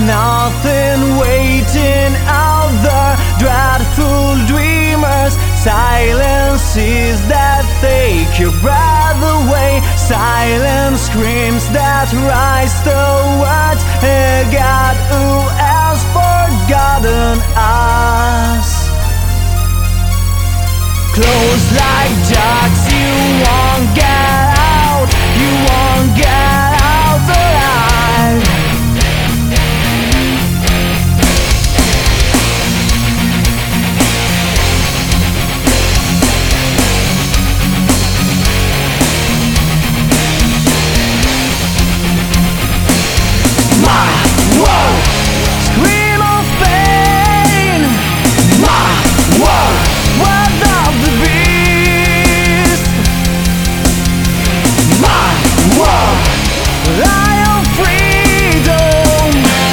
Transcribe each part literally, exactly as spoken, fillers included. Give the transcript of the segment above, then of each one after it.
nothing waiting out there. Dreadful dreamers, silences that take your breath away. Silent screams that rise towards a God who has forgotten us. Close like dogs, you won't get out. You won't get out alive. My world, scream of pain. My world, word of the beast. My world, lie of freedom.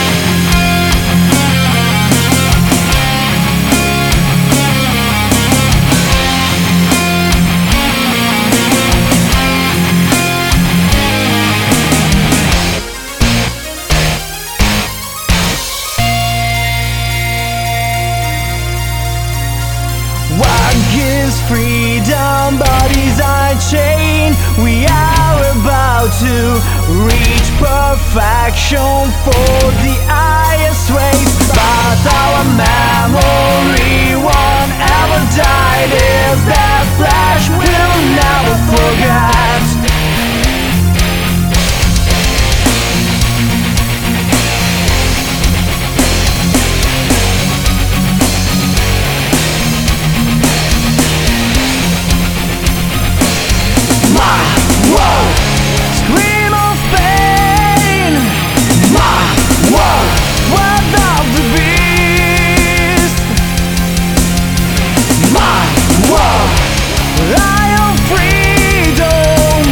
What gives freedom? Bodies are chained. We are about to reach perfection for the highest race. But our memory won't ever die. This that flesh will never forget. Scream of pain. My world, word of the beast. My world, lie of freedom.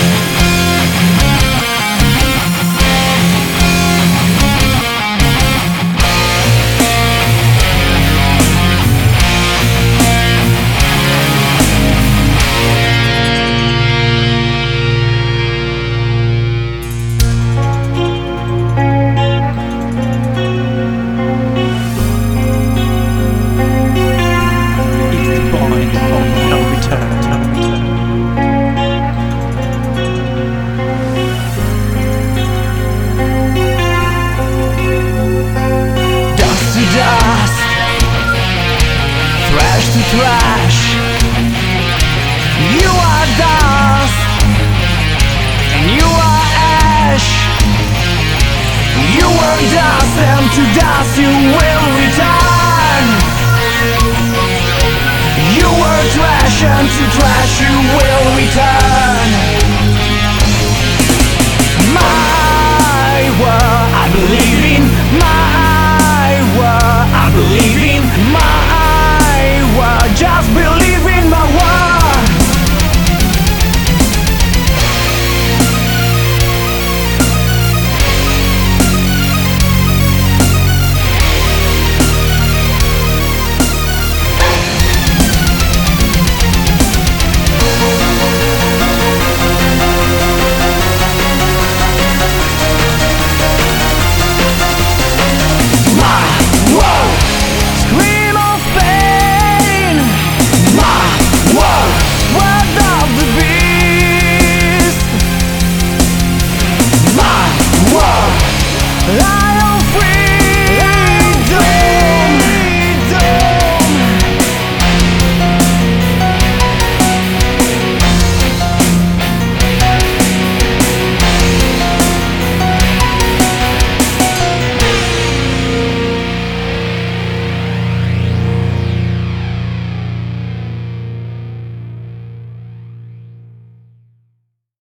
Dust, thrash to thrash. You are dust, and you are ash. You were dust, and to dust you will return. You were trash, and to trash you will return.